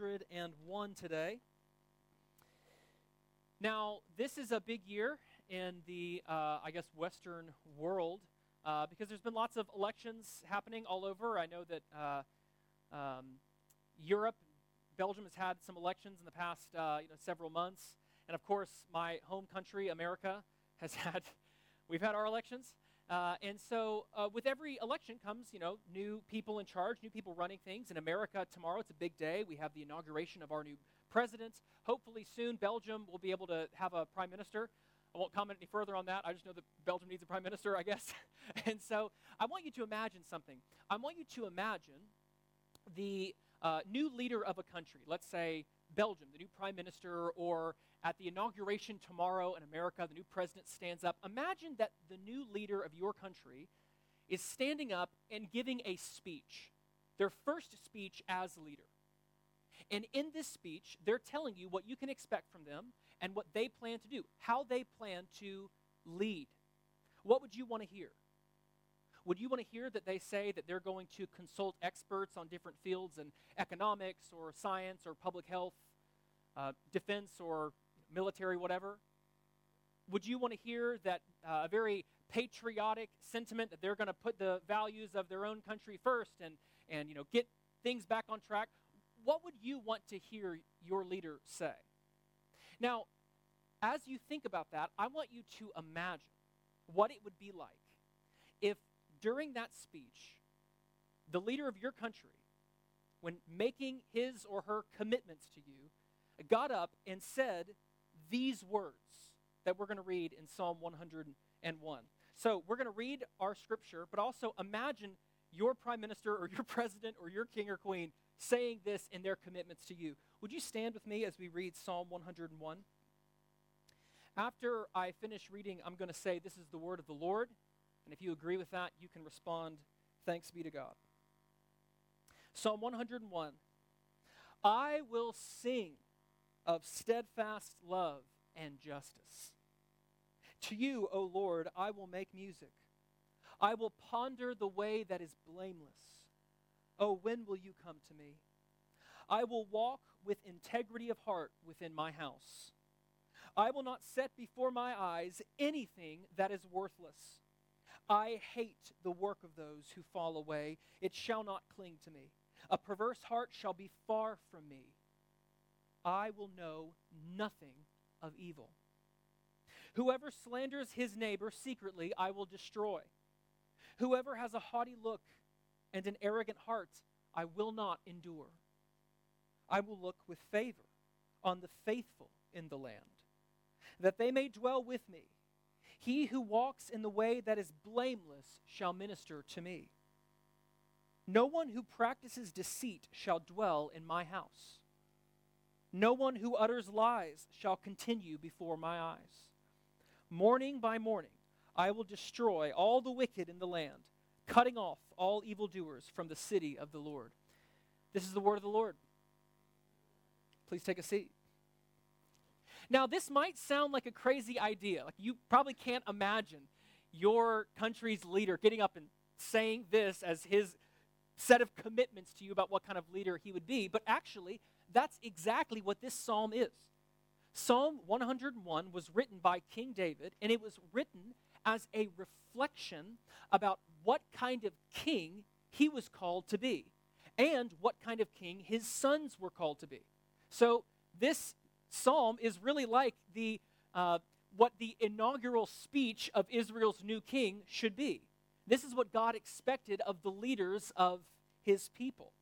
101 today. Now, this is a big year in the, Western world because there's been lots of elections happening all over. I know that Europe, Belgium has had some elections in the past, several months. And of course, my home country, America, we've had our elections. And so with every election comes, new people in charge, new people running things. In America tomorrow, it's a big day. We have the inauguration of our new president. Hopefully soon, Belgium will be able to have a prime minister. I won't comment any further on that. I just know that Belgium needs a prime minister, I guess. And so I want you to imagine something. I want you to imagine the new leader of a country, let's say Belgium, the new prime minister, or at the inauguration tomorrow in America, the new president stands up. Imagine that the new leader of your country is standing up and giving a speech, their first speech as leader. And in this speech, they're telling you what you can expect from them and what they plan to do, how they plan to lead. What would you want to hear? Would you want to hear that they say that they're going to consult experts on different fields in economics or science or public health, defense or military, whatever? Would you want to hear that a very patriotic sentiment that they're going to put the values of their own country first and get things back on track? What would you want to hear your leader say? Now, as you think about that, I want you to imagine what it would be like if during that speech, the leader of your country, when making his or her commitments to you, got up and said these words that we're going to read in Psalm 101. So we're going to read our scripture, but also imagine your prime minister or your president or your king or queen saying this in their commitments to you. Would you stand with me as we read Psalm 101? After I finish reading, I'm going to say, "This is the word of the Lord." And if you agree with that, you can respond, "Thanks be to God." Psalm 101. I will sing of steadfast love and justice. To you, O Lord, I will make music. I will ponder the way that is blameless. Oh, when will you come to me? I will walk with integrity of heart within my house. I will not set before my eyes anything that is worthless. I hate the work of those who fall away. It shall not cling to me. A perverse heart shall be far from me. I will know nothing of evil. Whoever slanders his neighbor secretly, I will destroy. Whoever has a haughty look and an arrogant heart, I will not endure. I will look with favor on the faithful in the land, that they may dwell with me. He who walks in the way that is blameless shall minister to me. No one who practices deceit shall dwell in my house. No one who utters lies shall continue before my eyes. Morning by morning, I will destroy all the wicked in the land, cutting off all evildoers from the city of the Lord. This is the word of the Lord. Please take a seat. Now, this might sound like a crazy idea. Like, you probably can't imagine your country's leader getting up and saying this as his set of commitments to you about what kind of leader he would be. But actually, that's exactly what this psalm is. Psalm 101 was written by King David, and it was written as a reflection about what kind of king he was called to be and what kind of king his sons were called to be. So this psalm is really like what the inaugural speech of Israel's new king should be. This is what God expected of the leaders of his people.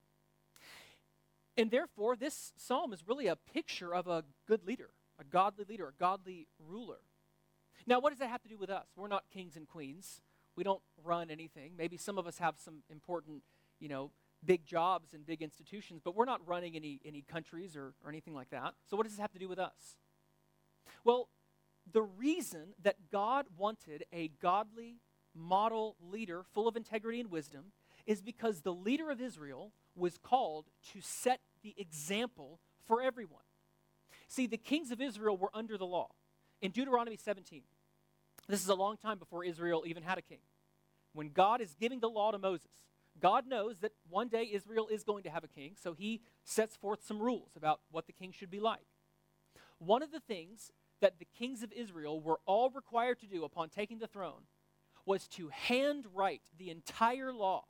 And therefore, this psalm is really a picture of a good leader, a godly ruler. Now, what does that have to do with us? We're not kings and queens. We don't run anything. Maybe some of us have some important, big jobs and big institutions, but we're not running any countries or anything like that. So what does this have to do with us? Well, the reason that God wanted a godly model leader full of integrity and wisdom is because the leader of Israel was called to set the example for everyone. See, the kings of Israel were under the law. In Deuteronomy 17, this is a long time before Israel even had a king. When God is giving the law to Moses, God knows that one day Israel is going to have a king, so he sets forth some rules about what the king should be like. One of the things that the kings of Israel were all required to do upon taking the throne was to handwrite the entire law,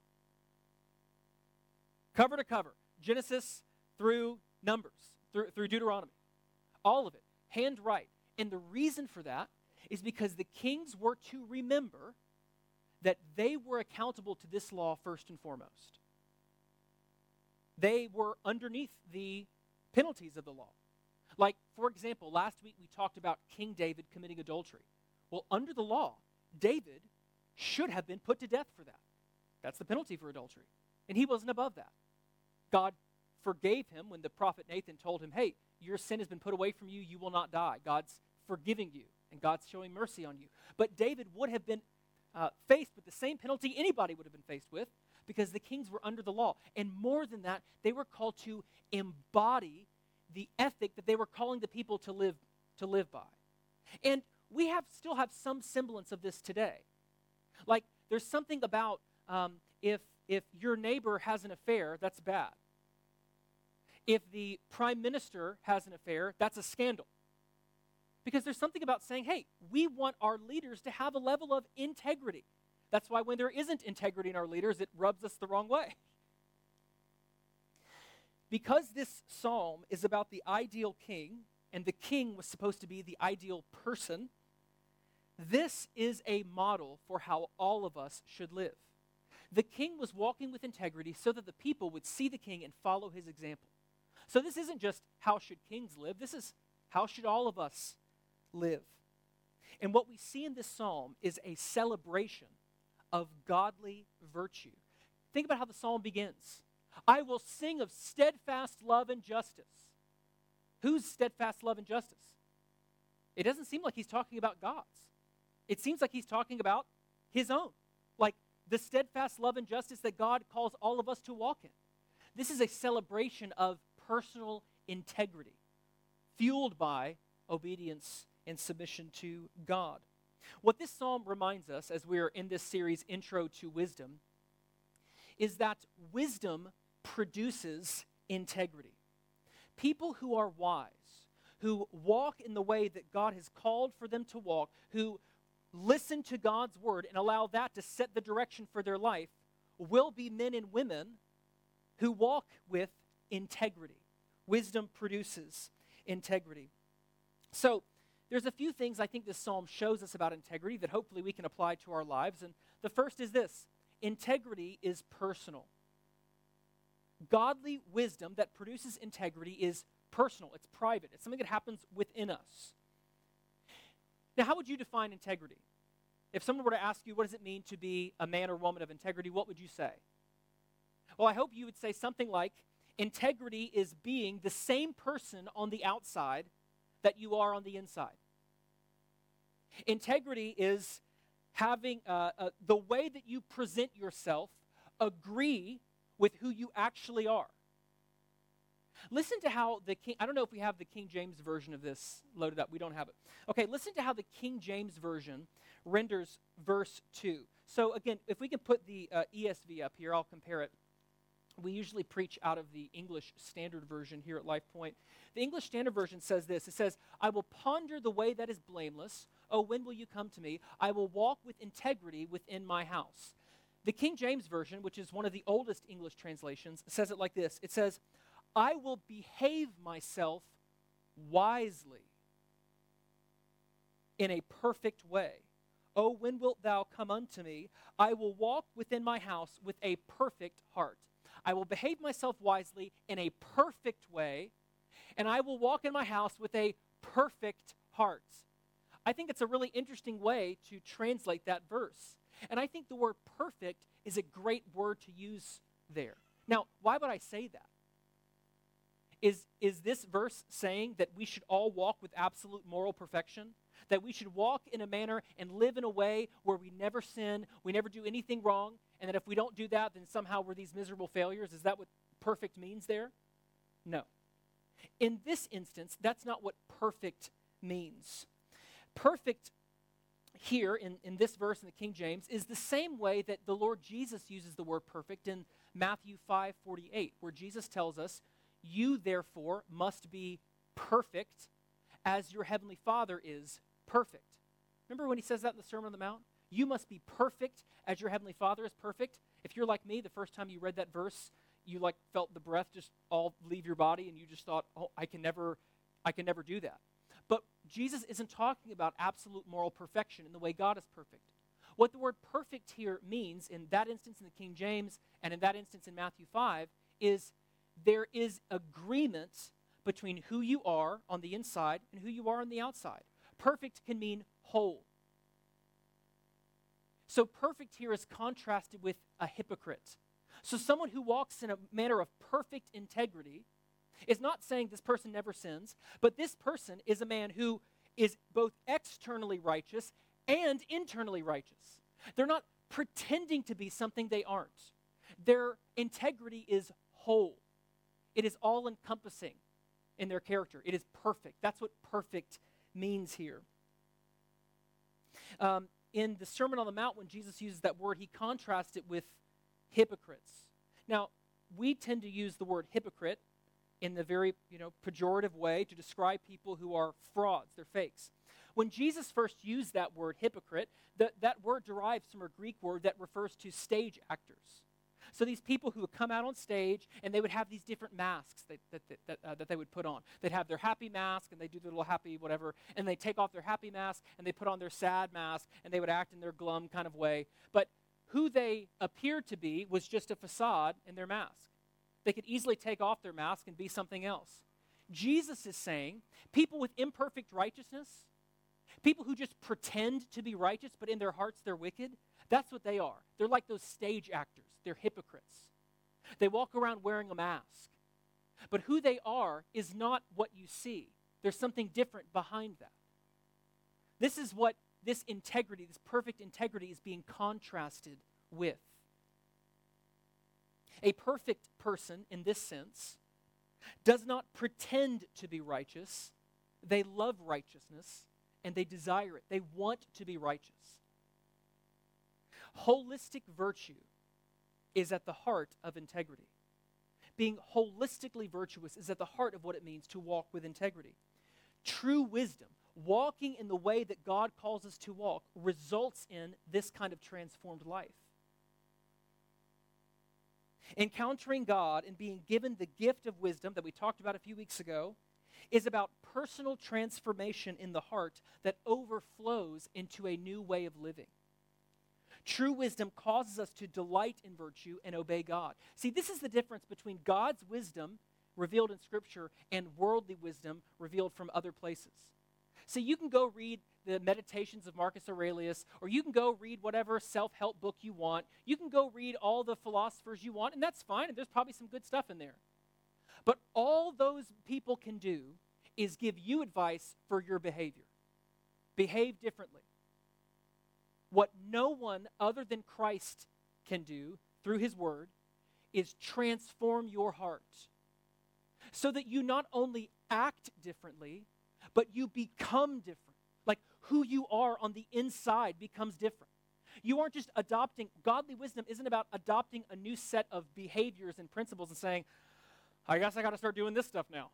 cover to cover, Genesis through Numbers, through Deuteronomy, all of it, handwrite. And the reason for that is because the kings were to remember that they were accountable to this law first and foremost. They were underneath the penalties of the law. Like, for example, last week we talked about King David committing adultery. Well, under the law, David should have been put to death for that. That's the penalty for adultery. And he wasn't above that. God forgave him when the prophet Nathan told him, hey, your sin has been put away from you, you will not die. God's forgiving you, and God's showing mercy on you. But David would have been faced with the same penalty anybody would have been faced with, because the kings were under the law. And more than that, they were called to embody the ethic that they were calling the people to live by. And we still have some semblance of this today. Like, there's something about if your neighbor has an affair, that's bad. If the prime minister has an affair, that's a scandal. Because there's something about saying, hey, we want our leaders to have a level of integrity. That's why when there isn't integrity in our leaders, it rubs us the wrong way. Because this psalm is about the ideal king, and the king was supposed to be the ideal person, this is a model for how all of us should live. The king was walking with integrity so that the people would see the king and follow his example. So this isn't just how should kings live, this is how should all of us live. And what we see in this psalm is a celebration of godly virtue. Think about how the psalm begins. I will sing of steadfast love and justice. Whose steadfast love and justice? It doesn't seem like he's talking about God's. It seems like he's talking about his own. Like the steadfast love and justice that God calls all of us to walk in. This is a celebration of personal integrity, fueled by obedience and submission to God. What this psalm reminds us, as we're in this series, Intro to Wisdom, is that wisdom produces integrity. People who are wise, who walk in the way that God has called for them to walk, who listen to God's word and allow that to set the direction for their life, will be men and women who walk with integrity. Wisdom produces integrity. So, there's a few things I think this psalm shows us about integrity that hopefully we can apply to our lives. And the first is this: integrity is personal. Godly wisdom that produces integrity is personal. It's private. It's something that happens within us. Now, how would you define integrity? If someone were to ask you, what does it mean to be a man or woman of integrity, what would you say? Well, I hope you would say something like, integrity is being the same person on the outside that you are on the inside. Integrity is having the way that you present yourself agree with who you actually are. Listen to how the King, I don't know if we have the King James version of this loaded up. We don't have it. Okay, listen to how the King James version renders verse 2. So again, if we can put the ESV up here, I'll compare it. We usually preach out of the English Standard Version here at Life Point. The English Standard Version says this. It says, I will ponder the way that is blameless. Oh, when will you come to me? I will walk with integrity within my house. The King James Version, which is one of the oldest English translations, says it like this. It says, I will behave myself wisely in a perfect way. Oh, when wilt thou come unto me? I will walk within my house with a perfect heart. I will behave myself wisely in a perfect way, and I will walk in my house with a perfect heart. I think it's a really interesting way to translate that verse. And I think the word perfect is a great word to use there. Now, why would I say that? Is this verse saying that we should all walk with absolute moral perfection? That we should walk in a manner and live in a way where we never sin, we never do anything wrong, and that if we don't do that, then somehow we're these miserable failures? Is that what perfect means there? No. In this instance, that's not what perfect means. Perfect here in this verse in the King James is the same way that the Lord Jesus uses the word perfect in Matthew 5:48, where Jesus tells us, "You therefore must be perfect as your heavenly Father is perfect." Remember when he says that in the Sermon on the Mount? You must be perfect as your heavenly Father is perfect. If you're like me, the first time you read that verse, you like felt the breath just all leave your body and you just thought, "Oh, I can never do that." But Jesus isn't talking about absolute moral perfection in the way God is perfect. What the word perfect here means in that instance in the King James and in that instance in Matthew 5 is there is agreement between who you are on the inside and who you are on the outside. Perfect can mean whole. So perfect here is contrasted with a hypocrite. So someone who walks in a manner of perfect integrity is not saying this person never sins, but this person is a man who is both externally righteous and internally righteous. They're not pretending to be something they aren't. Their integrity is whole. It is all-encompassing in their character. It is perfect. That's what perfect means here. In the Sermon on the Mount, when Jesus uses that word, he contrasts it with hypocrites. Now, we tend to use the word hypocrite in the very, pejorative way to describe people who are frauds, they're fakes. When Jesus first used that word hypocrite, that word derives from a Greek word that refers to stage actors. So these people who would come out on stage and they would have these different masks that they would put on. They'd have their happy mask and they do their little happy whatever, and they take off their happy mask and they put on their sad mask and they would act in their glum kind of way. But who they appeared to be was just a facade in their mask. They could easily take off their mask and be something else. Jesus is saying people with imperfect righteousness, people who just pretend to be righteous but in their hearts they're wicked, that's what they are. They're like those stage actors. They're hypocrites. They walk around wearing a mask. But who they are is not what you see. There's something different behind that. This is what this integrity, this perfect integrity, is being contrasted with. A perfect person, in this sense, does not pretend to be righteous. They love righteousness, and they desire it. They want to be righteous. Holistic virtue is at the heart of integrity. Being holistically virtuous is at the heart of what it means to walk with integrity. True wisdom, walking in the way that God calls us to walk, results in this kind of transformed life. Encountering God and being given the gift of wisdom that we talked about a few weeks ago is about personal transformation in the heart that overflows into a new way of living. True wisdom causes us to delight in virtue and obey God. See, this is the difference between God's wisdom revealed in Scripture and worldly wisdom revealed from other places. See, you can go read the Meditations of Marcus Aurelius, or you can go read whatever self-help book you want. You can go read all the philosophers you want, and that's fine, and there's probably some good stuff in there. But all those people can do is give you advice for your behavior. Behave differently. What no one other than Christ can do through his word is transform your heart so that you not only act differently, but you become different. Like who you are on the inside becomes different. You aren't just adopting, godly wisdom isn't about adopting a new set of behaviors and principles and saying, I guess I got to start doing this stuff now.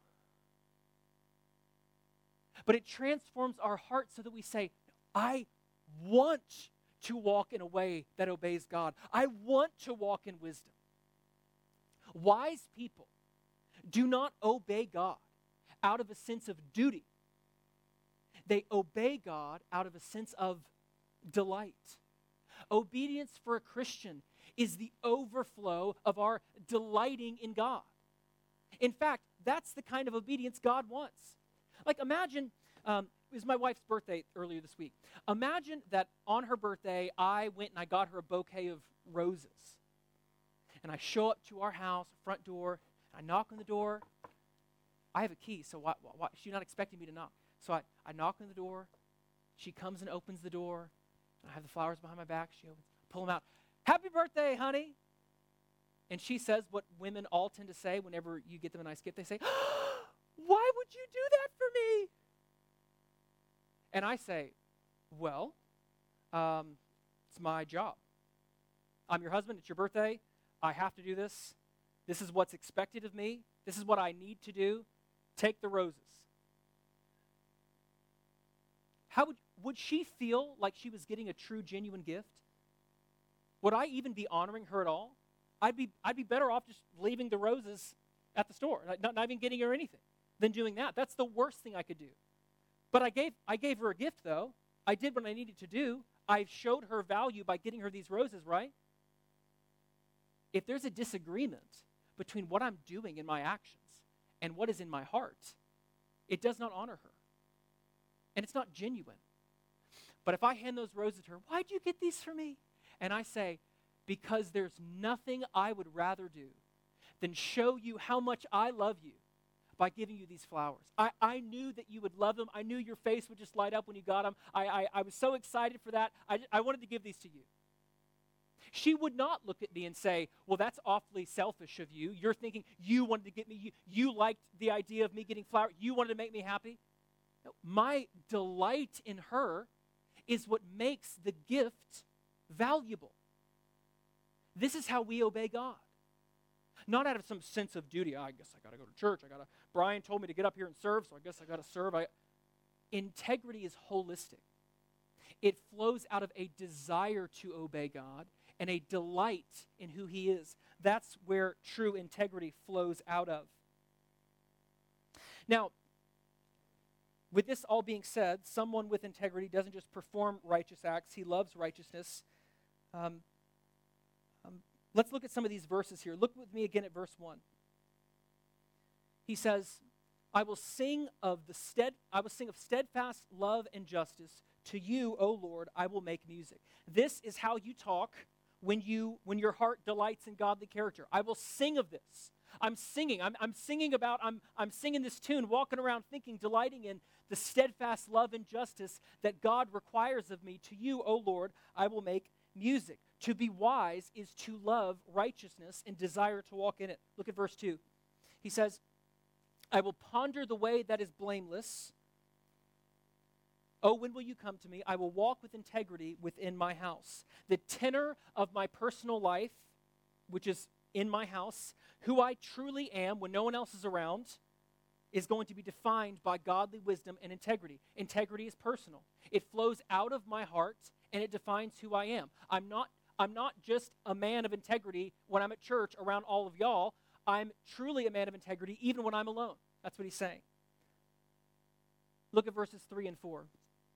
But it transforms our heart so that we say, I want to walk in a way that obeys God. I want to walk in wisdom. Wise people do not obey God out of a sense of duty. They obey God out of a sense of delight. Obedience for a Christian is the overflow of our delighting in God. In fact, that's the kind of obedience God wants. Like imagine, it was my wife's birthday earlier this week. Imagine that on her birthday, I went and I got her a bouquet of roses. And I show up to our house, front door, I knock on the door. I have a key, so why she's not expecting me to knock. So I knock on the door. She comes and opens the door. I have the flowers behind my back. She opens, pull them out. Happy birthday, honey. And she says what women all tend to say whenever you get them a nice gift. They say, why would you do that for me? And I say, well, It's my job. I'm your husband. It's your birthday. I have to do this. This is what's expected of me. This is what I need to do. Take the roses. How would she feel like she was getting a true, genuine gift? Would I even be honoring her at all? I'd be better off just leaving the roses at the store, not even getting her anything, than doing that. That's the worst thing I could do. But I gave her a gift, though. I did what I needed to do. I showed her value by getting her these roses, right? If there's a disagreement between what I'm doing in my actions and what is in my heart, it does not honor her. And it's not genuine. But if I hand those roses to her, why'd you get these for me? And I say, because there's nothing I would rather do than show you how much I love you by giving you these flowers. I knew that you would love them. I knew your face would just light up when you got them. I was so excited for that. I wanted to give these to you. She would not look at me and say, well, that's awfully selfish of you. You're thinking you wanted to get me, you liked the idea of me getting flowers. You wanted to make me happy. No, my delight in her is what makes the gift valuable. This is how we obey God. Not out of some sense of duty. I guess I got to go to church. Brian told me to get up here and serve, so I guess I got to serve. Integrity is holistic. It flows out of a desire to obey God and a delight in who he is. That's where true integrity flows out of. Now, with this all being said, someone with integrity doesn't just perform righteous acts. He loves righteousness. Let's look at some of these verses here. Look with me again at verse 1. He says, I will sing of steadfast love and justice. To you, O Lord, I will make music. This is how you talk when your heart delights in godly character. I will sing of this. I'm singing. I'm singing this tune, walking around thinking, delighting in the steadfast love and justice that God requires of me. To you, O Lord, I will make music. To be wise is to love righteousness and desire to walk in it. Look at verse 2. He says, I will ponder the way that is blameless. Oh, when will you come to me? I will walk with integrity within my house. The tenor of my personal life, which is in my house, who I truly am when no one else is around, is going to be defined by godly wisdom and integrity. Integrity is personal. It flows out of my heart, and it defines who I am. I'm not just a man of integrity when I'm at church around all of y'all. I'm truly a man of integrity even when I'm alone. That's what he's saying. Look at verses 3 and 4.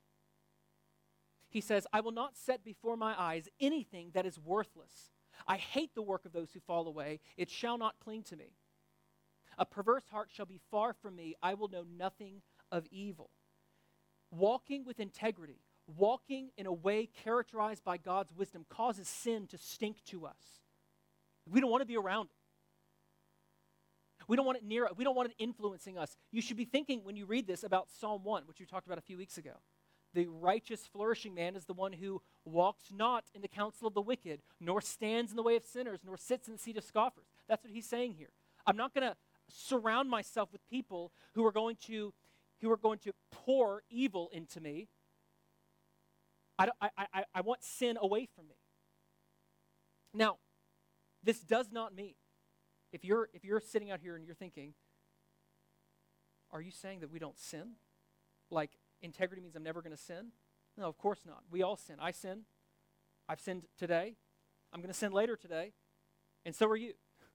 He says, I will not set before my eyes anything that is worthless. I hate the work of those who fall away. It shall not cling to me. A perverse heart shall be far from me. I will know nothing of evil. Walking with integrity, walking in a way characterized by God's wisdom causes sin to stink to us. We don't want to be around it. We don't want it near us. We don't want it influencing us. You should be thinking when you read this about Psalm 1, which we talked about a few weeks ago. The righteous, flourishing man is the one who walks not in the counsel of the wicked, nor stands in the way of sinners, nor sits in the seat of scoffers. That's what he's saying here. I'm not going to surround myself with people who are going to pour evil into me. I want sin away from me. Now, this does not mean, if you're sitting out here and you're thinking, are you saying that we don't sin? Like, integrity means I'm never going to sin? No, of course not. We all sin. I sin. I've sinned today. I'm going to sin later today. And so are you.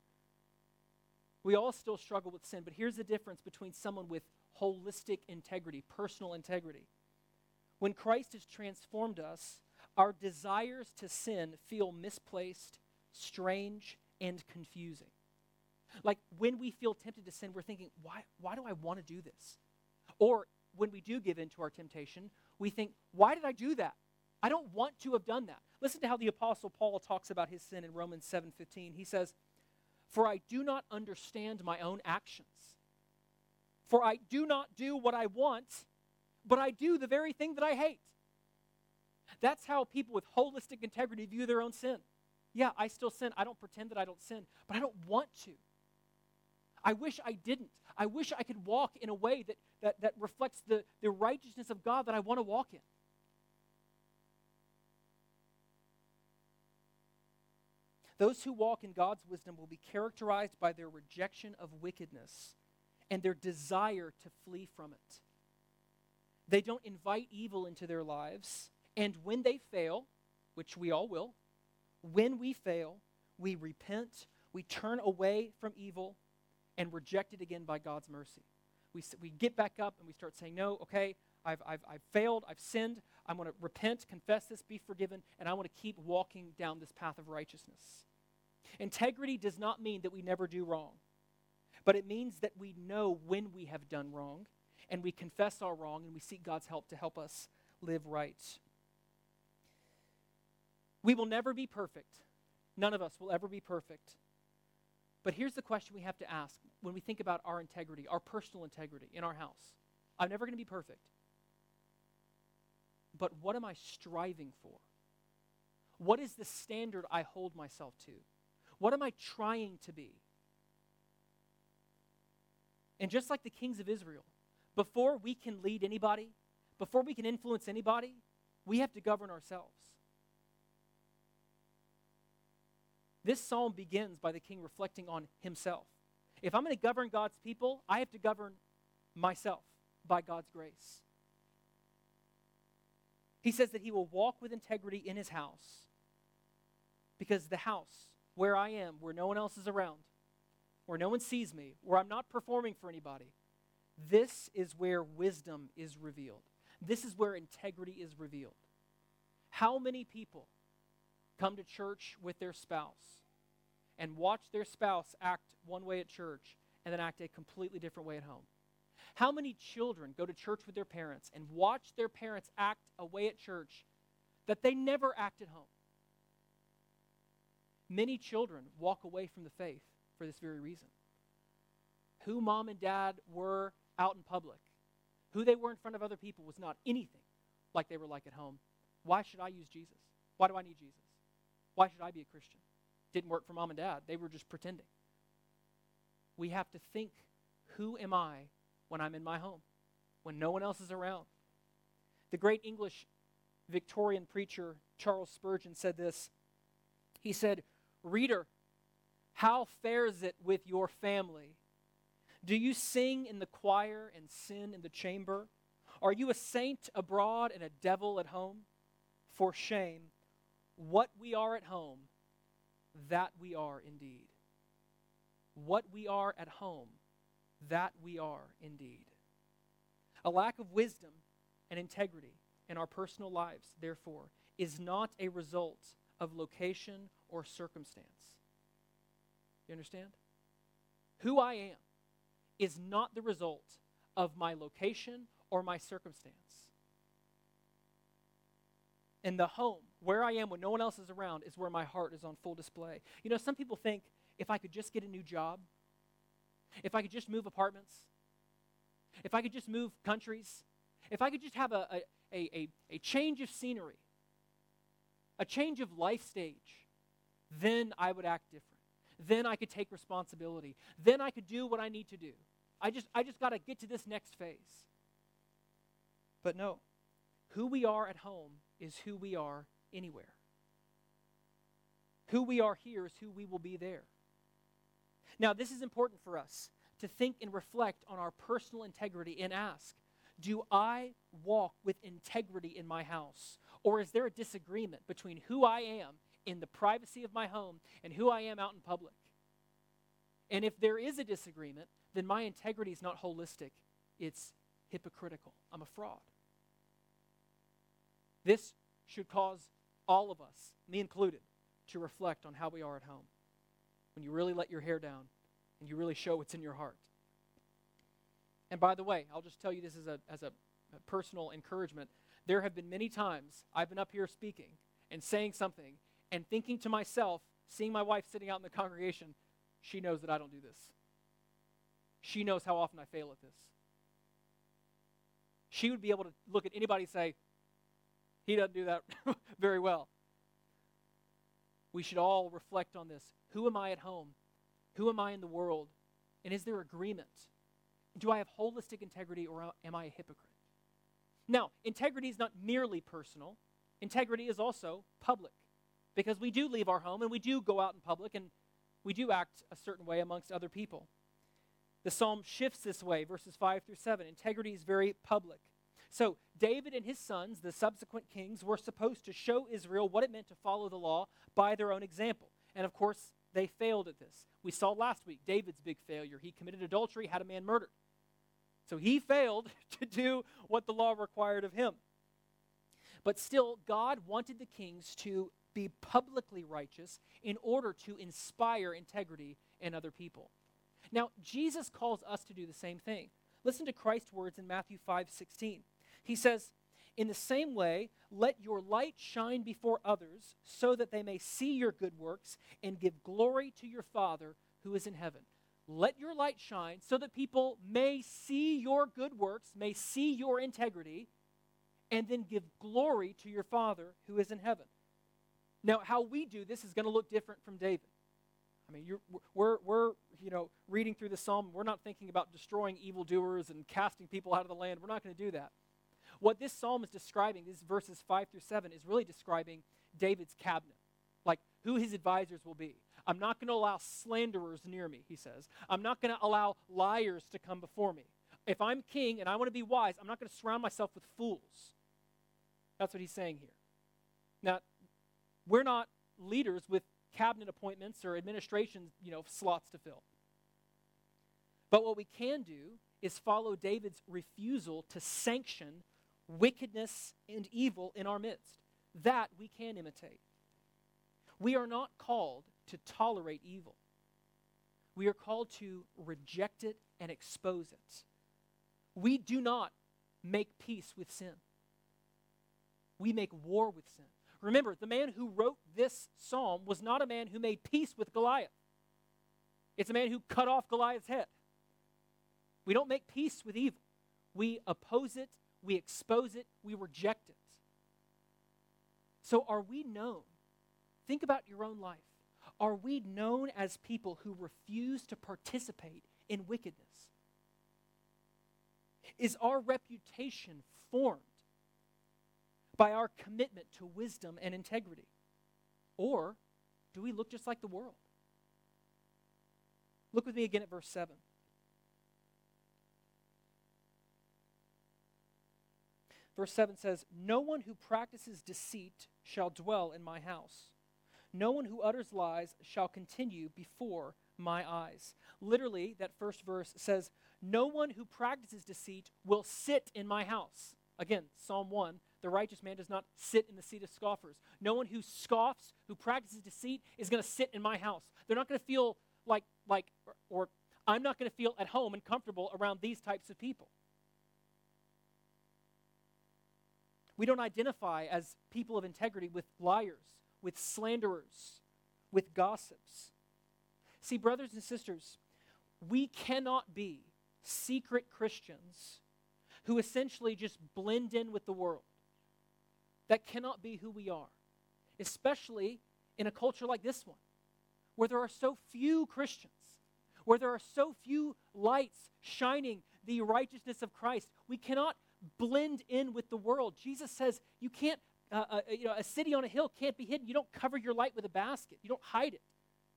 We all still struggle with sin, but here's the difference between someone with holistic integrity, personal integrity. When Christ has transformed us, our desires to sin feel misplaced, strange, and confusing. Like when we feel tempted to sin, we're thinking, why do I want to do this? Or when we do give in to our temptation, we think, why did I do that? I don't want to have done that. Listen to how the Apostle Paul talks about his sin in Romans 7:15. He says, for I do not understand my own actions. For I do not do what I want, but I do the very thing that I hate. That's how people with holistic integrity view their own sin. Yeah, I still sin. I don't pretend that I don't sin, but I don't want to. I wish I didn't. I wish I could walk in a way that reflects the righteousness of God that I want to walk in. Those who walk in God's wisdom will be characterized by their rejection of wickedness and their desire to flee from it. They don't invite evil into their lives, and when they fail, which we all will, when we fail, we repent, we turn away from evil, and reject it again by God's mercy. We get back up and we start saying, no, okay, I've failed, I've sinned, I'm going to repent, confess this, be forgiven, and I want to keep walking down this path of righteousness. Integrity does not mean that we never do wrong, but it means that we know when we have done wrong, and we confess our wrong, and we seek God's help to help us live right. We will never be perfect. None of us will ever be perfect. But here's the question we have to ask when we think about our integrity, our personal integrity in our house. I'm never going to be perfect. But what am I striving for? What is the standard I hold myself to? What am I trying to be? And just like the kings of Israel, before we can lead anybody, before we can influence anybody, we have to govern ourselves. This psalm begins by the king reflecting on himself. If I'm going to govern God's people, I have to govern myself by God's grace. He says that he will walk with integrity in his house because the house where I am, where no one else is around, where no one sees me, where I'm not performing for anybody, this is where wisdom is revealed. This is where integrity is revealed. How many people come to church with their spouse and watch their spouse act one way at church and then act a completely different way at home? How many children go to church with their parents and watch their parents act a way at church that they never act at home? Many children walk away from the faith for this very reason. Who mom and dad were out in public, who they were in front of other people, was not anything like they were like at home. Why should I use Jesus? Why do I need Jesus? Why should I be a Christian? Didn't work for mom and dad. They were just pretending. We have to think, who am I when I'm in my home, when no one else is around? The great English Victorian preacher Charles Spurgeon said this. He said, "Reader, how fares it with your family? Do you sing in the choir and sin in the chamber? Are you a saint abroad and a devil at home? For shame, what we are at home, that we are indeed." What we are at home, that we are indeed. A lack of wisdom and integrity in our personal lives, therefore, is not a result of location or circumstance. You understand? Who I am is not the result of my location or my circumstance. And the home, where I am when no one else is around, is where my heart is on full display. You know, some people think, if I could just get a new job, if I could just move apartments, if I could just move countries, if I could just have a change of scenery, a change of life stage, then I would act different. Then I could take responsibility. Then I could do what I need to do. I just got to get to this next phase. But no, who we are at home is who we are anywhere. Who we are here is who we will be there. Now, this is important for us to think and reflect on our personal integrity and ask, do I walk with integrity in my house? Or is there a disagreement between who I am in the privacy of my home and who I am out in public? And if there is a disagreement, then my integrity is not holistic, it's hypocritical. I'm a fraud. This should cause all of us, me included, to reflect on how we are at home. When you really let your hair down and you really show what's in your heart. And by the way, I'll just tell you this as a personal encouragement. There have been many times I've been up here speaking and saying something and thinking to myself, seeing my wife sitting out in the congregation, she knows that I don't do this. She knows how often I fail at this. She would be able to look at anybody and say, he doesn't do that very well. We should all reflect on this. Who am I at home? Who am I in the world? And is there agreement? Do I have holistic integrity, or am I a hypocrite? Now, integrity is not merely personal. Integrity is also public. because we do leave our home and we do go out in public and we do act a certain way amongst other people. The psalm shifts this way, verses 5 through 7. Integrity is very public. So David and his sons, the subsequent kings, were supposed to show Israel what it meant to follow the law by their own example. And of course, they failed at this. We saw last week David's big failure. He committed adultery, had a man murdered. So he failed to do what the law required of him. But still, God wanted the kings to be publicly righteous in order to inspire integrity in other people. Now, Jesus calls us to do the same thing. Listen to Christ's words in Matthew 5:16. He says, "In the same way, let your light shine before others so that they may see your good works and give glory to your Father who is in heaven." Let your light shine so that people may see your good works, may see your integrity, and then give glory to your Father who is in heaven. Now, how we do this is going to look different from David. I mean, we're reading through the psalm. We're not thinking about destroying evildoers and casting people out of the land. We're not going to do that. What this psalm is describing, these verses 5 through 7, is really describing David's cabinet, like who his advisors will be. I'm not going to allow slanderers near me, he says. I'm not going to allow liars to come before me. If I'm king and I want to be wise, I'm not going to surround myself with fools. That's what he's saying here. Now, we're not leaders with cabinet appointments or administration, slots to fill. But what we can do is follow David's refusal to sanction wickedness and evil in our midst. That we can imitate. We are not called to tolerate evil. We are called to reject it and expose it. We do not make peace with sin. We make war with sin. Remember, the man who wrote this psalm was not a man who made peace with Goliath. It's a man who cut off Goliath's head. We don't make peace with evil. We oppose it, we expose it, we reject it. So are we known? Think about your own life. Are we known as people who refuse to participate in wickedness? Is our reputation formed by our commitment to wisdom and integrity? Or do we look just like the world? Look with me again at verse 7. Verse 7 says, "No one who practices deceit shall dwell in my house. No one who utters lies shall continue before my eyes." Literally, that first verse says, no one who practices deceit will sit in my house. Again, Psalm 1, the righteous man does not sit in the seat of scoffers. No one who scoffs, who practices deceit, is going to sit in my house. They're not going to feel or I'm not going to feel at home and comfortable around these types of people. We don't identify as people of integrity with liars, with slanderers, with gossips. See, brothers and sisters, we cannot be secret Christians who essentially just blend in with the world. That cannot be who we are, especially in a culture like this one, where there are so few Christians, where there are so few lights shining the righteousness of Christ. We cannot blend in with the world. Jesus says you can't, a city on a hill can't be hidden. You don't cover your light with a basket. You don't hide it.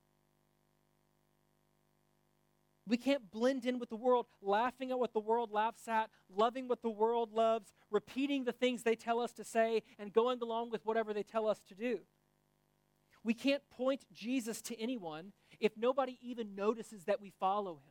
We can't blend in with the world, laughing at what the world laughs at, loving what the world loves, repeating the things they tell us to say, and going along with whatever they tell us to do. We can't point Jesus to anyone if nobody even notices that we follow him.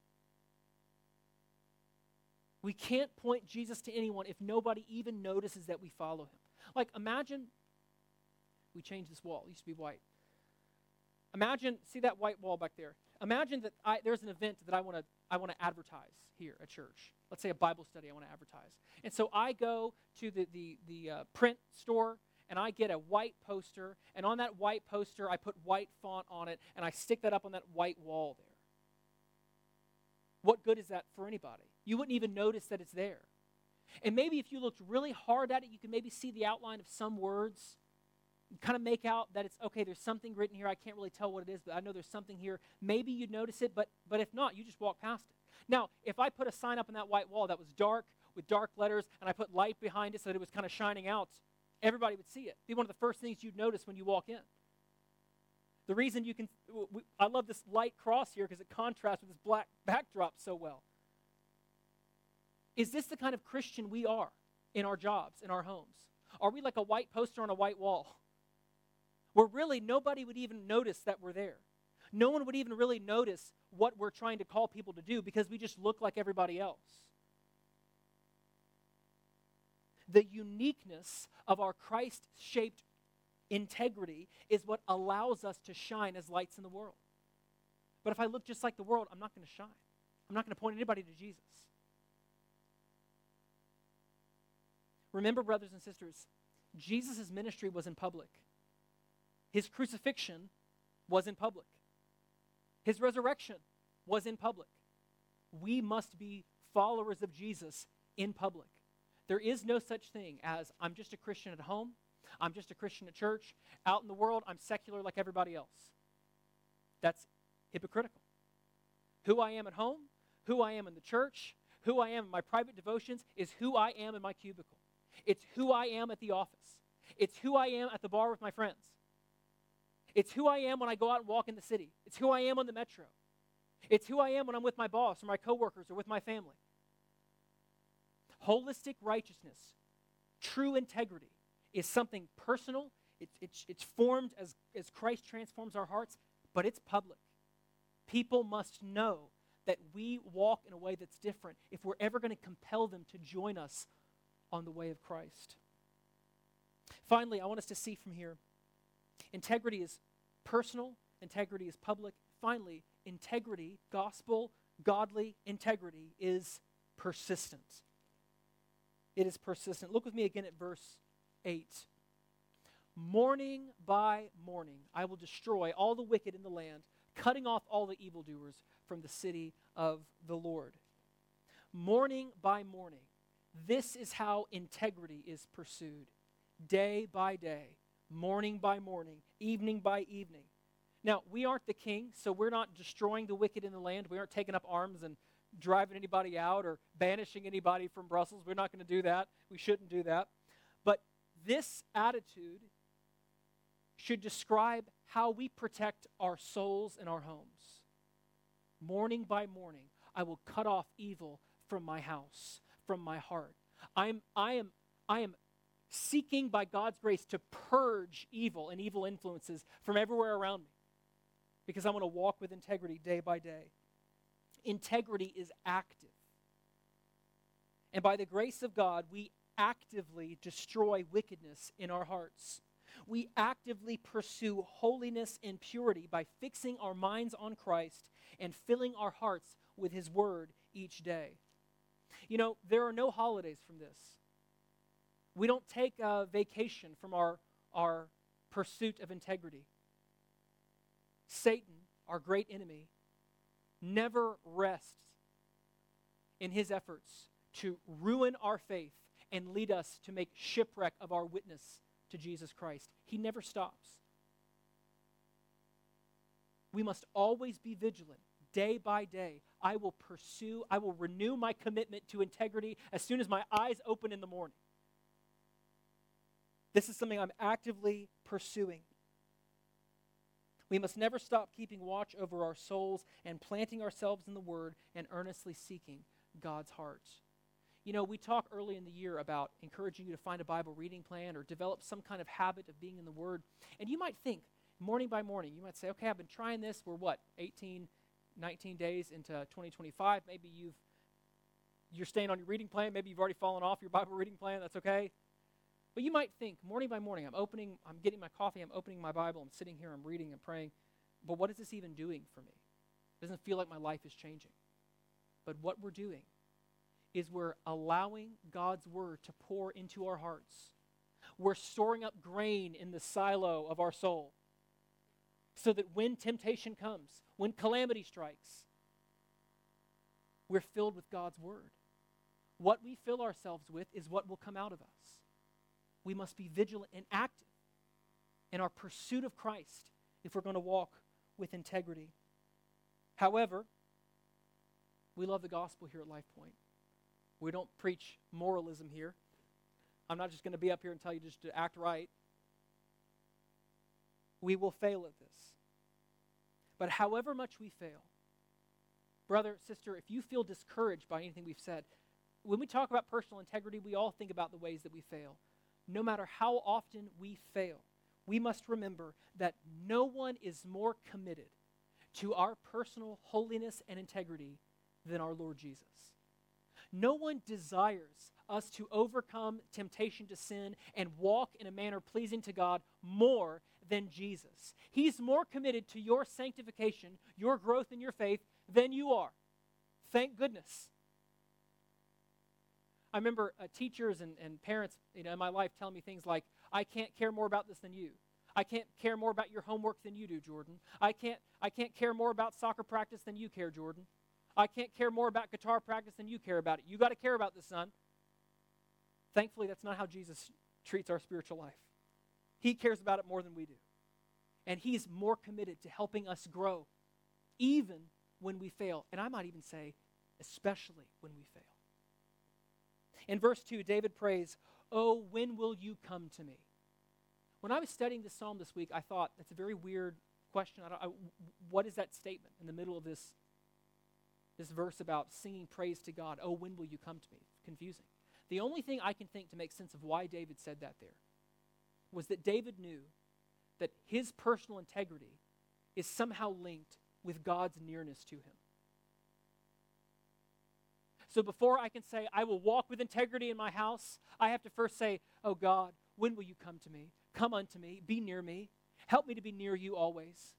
We can't point Jesus to anyone if nobody even notices that we follow him. Like, imagine we changed this wall. It used to be white. Imagine, see that white wall back there? Imagine that there's an event that I want to advertise here at church. Let's say a Bible study I want to advertise. And so I go to the print store and I get a white poster, and on that white poster I put white font on it, and I stick that up on that white wall there. What good is that for anybody? You wouldn't even notice that it's there. And maybe if you looked really hard at it, you could maybe see the outline of some words. You kind of make out that it's, okay, there's something written here. I can't really tell what it is, but I know there's something here. Maybe you'd notice it, but if not, you just walk past it. Now, if I put a sign up on that white wall that was dark with dark letters, and I put light behind it so that it was kind of shining out, Everybody would see it. It'd be one of the first things you'd notice when you walk in. The reason you can, I love this light cross here because it contrasts with this black backdrop so well. Is this the kind of Christian we are in our jobs, in our homes? Are we like a white poster on a white wall? Where really nobody would even notice that we're there. No one would even really notice what we're trying to call people to do because we just look like everybody else. The uniqueness of our Christ-shaped integrity is what allows us to shine as lights in the world. But if I look just like the world, I'm not going to shine. I'm not going to point anybody to Jesus. Remember, brothers and sisters, Jesus' ministry was in public. His crucifixion was in public. His resurrection was in public. We must be followers of Jesus in public. There is no such thing as I'm just a Christian at home, I'm just a Christian at church. Out in the world, I'm secular like everybody else. That's hypocritical. Who I am at home, who I am in the church, who I am in my private devotions is who I am in my cubicle. It's who I am at the office. It's who I am at the bar with my friends. It's who I am when I go out and walk in the city. It's who I am on the metro. It's who I am when I'm with my boss or my coworkers or with my family. Holistic righteousness, true integrity, is something personal. It's formed as Christ transforms our hearts, but it's public. People must know that we walk in a way that's different if we're ever going to compel them to join us on the way of Christ. Finally, I want us to see from here, integrity is personal, integrity is public. Finally, integrity, gospel, godly integrity is persistent. It is persistent. Look with me again at verse 8. Morning by morning, I will destroy all the wicked in the land, cutting off all the evildoers from the city of the Lord. Morning by morning, this is how integrity is pursued. Day by day, morning by morning, evening by evening. Now, we aren't the king, so we're not destroying the wicked in the land. We aren't taking up arms and driving anybody out or banishing anybody from Brussels. We're not going to do that. We shouldn't do that. But this attitude should describe how we protect our souls and our homes. Morning by morning, I will cut off evil from my house, from my heart. I am seeking by God's grace to purge evil and evil influences from everywhere around me because I want to walk with integrity day by day. Integrity is active. And by the grace of God, we actively destroy wickedness in our hearts. We actively pursue holiness and purity by fixing our minds on Christ and filling our hearts with His Word each day. You know, there are no holidays from this. We don't take a vacation from our pursuit of integrity. Satan, our great enemy, never rests in his efforts to ruin our faith and lead us to make shipwreck of our witness to Jesus Christ. He never stops. We must always be vigilant, day by day. I will renew my commitment to integrity as soon as my eyes open in the morning. This is something I'm actively pursuing. We must never stop keeping watch over our souls and planting ourselves in the Word and earnestly seeking God's heart. You know, we talk early in the year about encouraging you to find a Bible reading plan or develop some kind of habit of being in the Word. And you might think, morning by morning, you might say, okay, I've been trying this. We're 18, 19 days into 2025. Maybe you're staying on your reading plan. Maybe you've already fallen off your Bible reading plan. That's okay. But you might think, morning by morning, I'm getting my coffee, I'm opening my Bible, I'm sitting here, I'm reading and praying. But what is this even doing for me? It doesn't feel like my life is changing. But what we're doing is we're allowing God's Word to pour into our hearts. We're storing up grain in the silo of our soul so that when temptation comes, when calamity strikes, we're filled with God's Word. What we fill ourselves with is what will come out of us. We must be vigilant and active in our pursuit of Christ if we're going to walk with integrity. However, we love the gospel here at Life Point. We don't preach moralism here. I'm not just going to be up here and tell you just to act right. We will fail at this. But however much we fail, brother, sister, if you feel discouraged by anything we've said, when we talk about personal integrity, we all think about the ways that we fail. No matter how often we fail, we must remember that no one is more committed to our personal holiness and integrity than our Lord Jesus. No one desires us to overcome temptation to sin and walk in a manner pleasing to God more than Jesus. He's more committed to your sanctification, your growth in your faith, than you are. Thank goodness. I remember teachers and parents in my life telling me things like, I can't care more about this than you. I can't care more about your homework than you do, Jordan. I can't care more about soccer practice than you care, Jordan. I can't care more about guitar practice than you care about it. You got to care about this, son. Thankfully, that's not how Jesus treats our spiritual life. He cares about it more than we do. And he's more committed to helping us grow, even when we fail. And I might even say, especially when we fail. In verse 2, David prays, "Oh, when will you come to me?" When I was studying this psalm this week, I thought, that's a very weird question. What is that statement in the middle of this verse about singing praise to God? Oh, when will you come to me? It's confusing. The only thing I can think to make sense of why David said that there was that David knew that his personal integrity is somehow linked with God's nearness to him. So before I can say, I will walk with integrity in my house, I have to first say, oh God, when will you come to me? Come unto me, be near me. Help me to be near you always.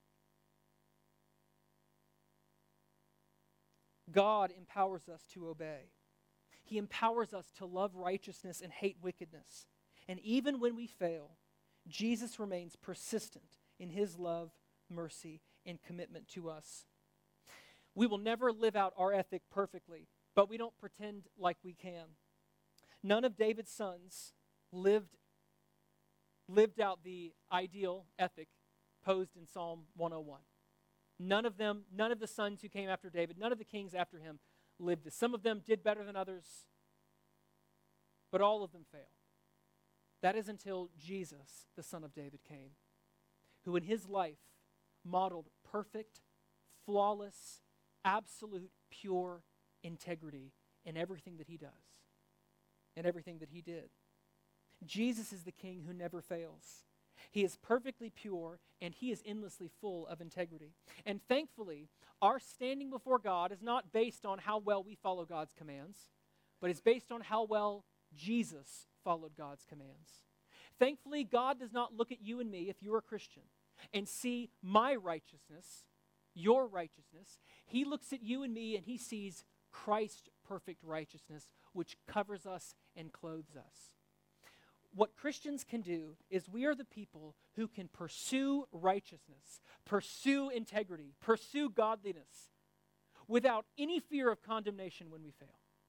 God empowers us to obey. He empowers us to love righteousness and hate wickedness. And even when we fail, Jesus remains persistent in his love, mercy, and commitment to us. We will never live out our ethic perfectly, but we don't pretend like we can. None of David's sons lived out the ideal ethic posed in Psalm 101. None of the sons who came after David, none of the kings after him lived this. Some of them did better than others, but all of them failed. That is until Jesus, the Son of David, came, who in his life modeled perfect, flawless, absolute, pure integrity in everything that he does, in everything that he did. Jesus is the King who never fails. He is perfectly pure, and he is endlessly full of integrity. And thankfully, our standing before God is not based on how well we follow God's commands, but it's based on how well Jesus followed God's commands. Thankfully, God does not look at you and me, if you're a Christian, and see my righteousness, your righteousness. He looks at you and me, and he sees Christ's perfect righteousness, which covers us and clothes us. What Christians can do is we are the people who can pursue righteousness, pursue integrity, pursue godliness without any fear of condemnation when we fail.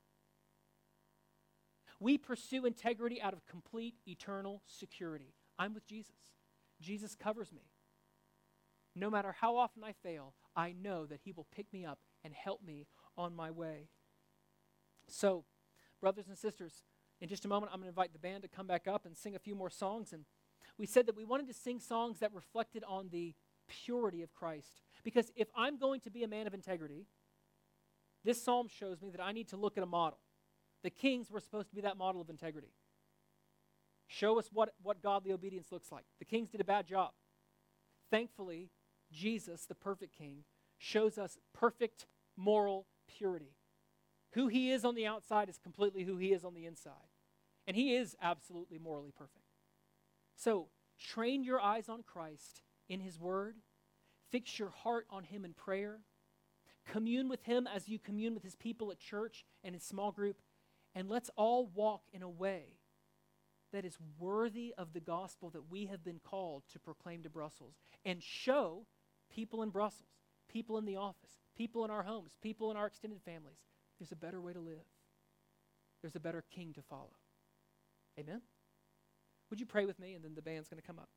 We pursue integrity out of complete eternal security. I'm with Jesus. Jesus covers me. No matter how often I fail, I know that he will pick me up and help me on my way. So, brothers and sisters, in just a moment, I'm going to invite the band to come back up and sing a few more songs. And we said that we wanted to sing songs that reflected on the purity of Christ. Because if I'm going to be a man of integrity, this psalm shows me that I need to look at a model. The kings were supposed to be that model of integrity. Show us what godly obedience looks like. The kings did a bad job. Thankfully, Jesus, the perfect king, shows us perfect moral purity. Who he is on the outside is completely who he is on the inside. And he is absolutely morally perfect. So, train your eyes on Christ in his word. Fix your heart on him in prayer. Commune with him as you commune with his people at church and in small group. And let's all walk in a way that is worthy of the gospel that we have been called to proclaim to Brussels. And show people in Brussels, people in the office, people in our homes, people in our extended families, there's a better way to live. There's a better king to follow. Amen? Would you pray with me, and then the band's going to come up.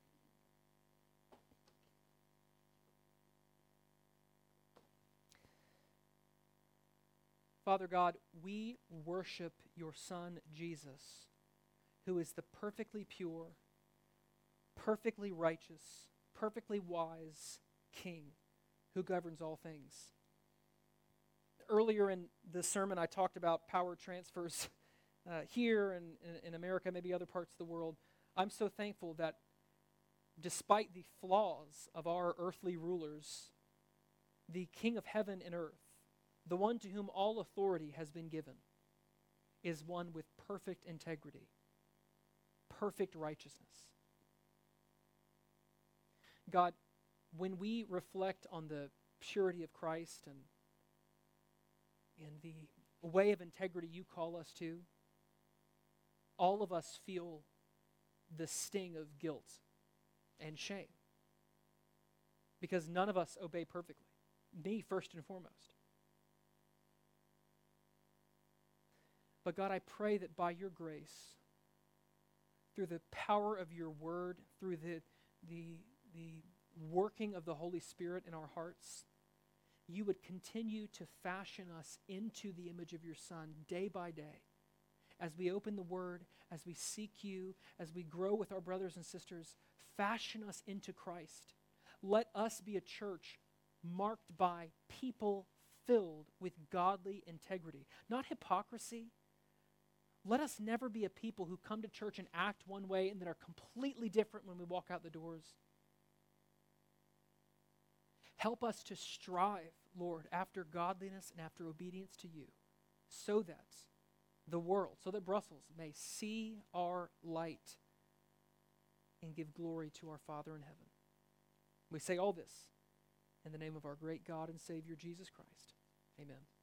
Father God, we worship your Son, Jesus, who is the perfectly pure, perfectly righteous, perfectly wise King who governs all things. Earlier in the sermon, I talked about power transfers here and in America, maybe other parts of the world. I'm so thankful that despite the flaws of our earthly rulers, the King of heaven and earth, the one to whom all authority has been given, is one with perfect integrity, perfect righteousness. God, when we reflect on the purity of Christ and the way of integrity you call us to, all of us feel the sting of guilt and shame. Because none of us obey perfectly. Me, first and foremost. But God, I pray that by your grace, through the power of your word, through the working of the Holy Spirit in our hearts, you would continue to fashion us into the image of your Son day by day. As we open the Word, as we seek you, as we grow with our brothers and sisters, fashion us into Christ. Let us be a church marked by people filled with godly integrity, not hypocrisy. Let us never be a people who come to church and act one way and that are completely different when we walk out the doors. Help us to strive, Lord, after godliness and after obedience to you, so that the world, so that Brussels may see our light and give glory to our Father in heaven. We say all this in the name of our great God and Savior, Jesus Christ. Amen.